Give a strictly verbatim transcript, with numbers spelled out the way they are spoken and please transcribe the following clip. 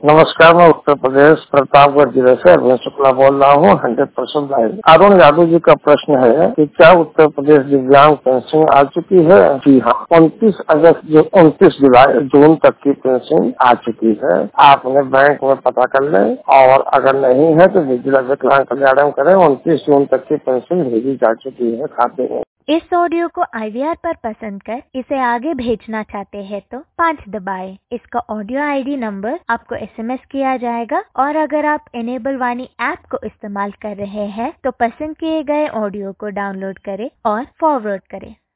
नमस्कार, मैं उत्तर प्रदेश प्रतापगढ़ जिले से अरविंद शुक्ला बोल रहा हूँ। Hundred percent live. Arun Yadav ji का प्रश्न है कि क्या उत्तर प्रदेश दिव्यांग पेंशन आ चुकी है? जी हाँ, उनतीस अगस्त जो उनतीस जुलाई जून तक की पेंशन आ चुकी है। आप उन्हें बैंक में पता कर लें, और अगर नहीं है तो जिला विकलांग कल्याण करें। उनतीस जून तक की पेंशन भेजी जा चुकी है खाते में। इस ऑडियो को आई वी आर पर पसंद कर इसे आगे भेजना चाहते हैं तो पाँच दबाएं। इसका ऑडियो आई डी नंबर आपको एस एम एस किया जाएगा, और अगर आप इनेबल वाणी ऐप को इस्तेमाल कर रहे हैं तो पसंद किए गए ऑडियो को डाउनलोड करें और फॉरवर्ड करें।